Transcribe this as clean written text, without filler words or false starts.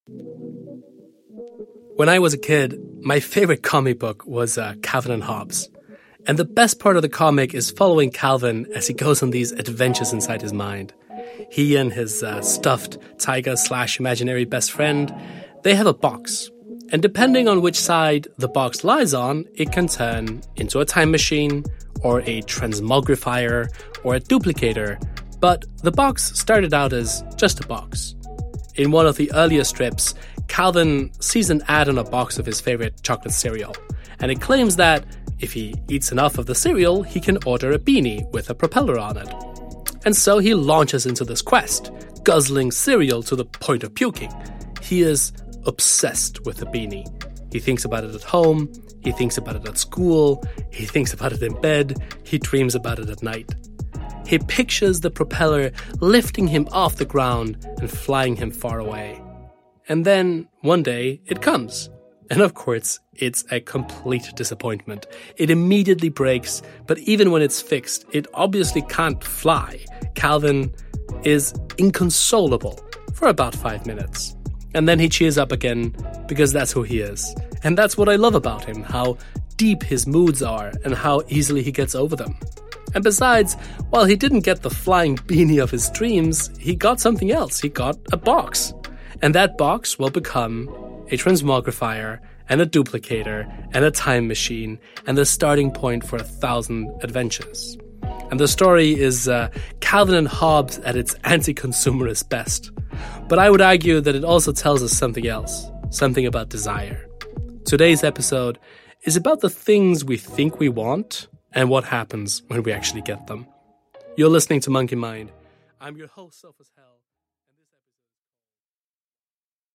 When I was a kid, my favorite comic book was Calvin and Hobbes. And the best part of the comic is following Calvin as he goes on these adventures inside his mind. He and his stuffed tiger/imaginary best friend, they have a box. And depending on which side the box lies on, it can turn into a time machine, or a transmogrifier, or a duplicator. But the box started out as just a box. In one of the earlier strips, Calvin sees an ad on a box of his favorite chocolate cereal, and it claims that if he eats enough of the cereal, he can order a beanie with a propeller on it. And so he launches into this quest, guzzling cereal to the point of puking. He is obsessed with the beanie. He thinks about it at home, he thinks about it at school, he thinks about it in bed, he dreams about it at night. He pictures the propeller lifting him off the ground and flying him far away. And then, one day, it comes. And of course, it's a complete disappointment. It immediately breaks, but even when it's fixed, it obviously can't fly. Calvin is inconsolable for about 5 minutes. And then he cheers up again, because that's who he is. And that's what I love about him, how deep his moods are and how easily he gets over them. And besides, while he didn't get the flying beanie of his dreams, he got something else. He got a box. And that box will become a transmogrifier and a duplicator and a time machine and the starting point for 1,000 adventures. And the story is Calvin and Hobbes at its anti-consumerist best. But I would argue that it also tells us something else, something about desire. Today's episode is about the things we think we want and what happens when we actually get them. You're listening to Monkey Mind. I'm your host, Sophus Hell.